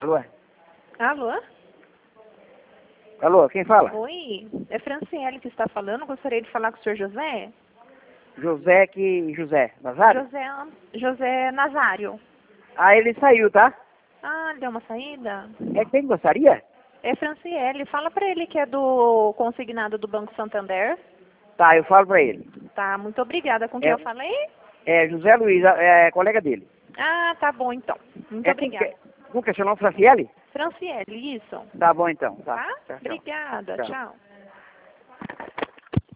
Alô? Alô? Alô, quem fala? Oi, é Franciele que está falando. Gostaria de falar com o senhor José. José Nazário? José Nazário. Ah, ele saiu, tá? Ah, deu uma saída? É quem gostaria? É Franciele. Fala para ele que é do consignado do Banco Santander. Tá, eu falo pra ele. Tá, muito obrigada. Com quem eu falei? É José Luiz, é colega dele. Ah, tá bom então. Muito obrigada. Como que é seu nome, Franciele? Franciele, isso. Tá bom então, tá. Tá? Tchau, tchau. Obrigada, Tchau. tchau.